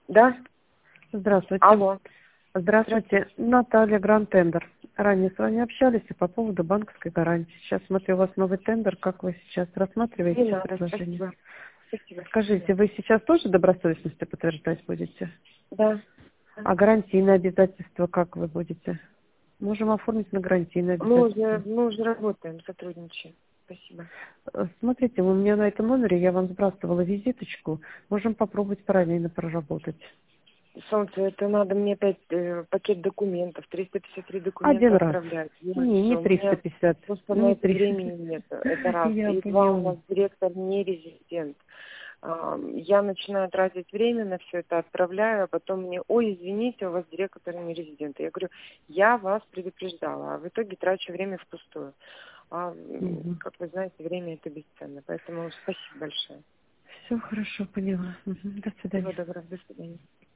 Да? Здравствуйте. Алло. Здравствуйте. Наталья, Гранд Тендер. Ранее с вами общались и по поводу банковской гарантии. Сейчас смотрю, у вас новый тендер. Как вы сейчас рассматриваете Не надо, предложение? спасибо. Спасибо. Скажите, вы сейчас тоже добросовестностью подтверждать будете? Да. А гарантийные обязательства как вы будете? Можем оформить на гарантийные обязательства. Мы уже работаем, сотрудничаем. Спасибо. Смотрите, у меня на этом номере я вам сбрасывала визиточку. Можем попробовать параллельно проработать. Солнце, это надо мне опять пакет документов, 353 Один документа раз. отправлять. Не У меня 350, просто на не это 300. времени нет. Это раз. Я И два, у поняла. нас директор не резидент. Я начинаю тратить время на все это, отправляю, а потом мне, ой, извините, у вас директор не резидент. Я говорю, я вас предупреждала, а в итоге трачу время впустую. Мгм. Как вы знаете, время это бесценно. Поэтому спасибо большое. Все хорошо, поняла. Мгм. До Всего свидания. доброго, до свидания.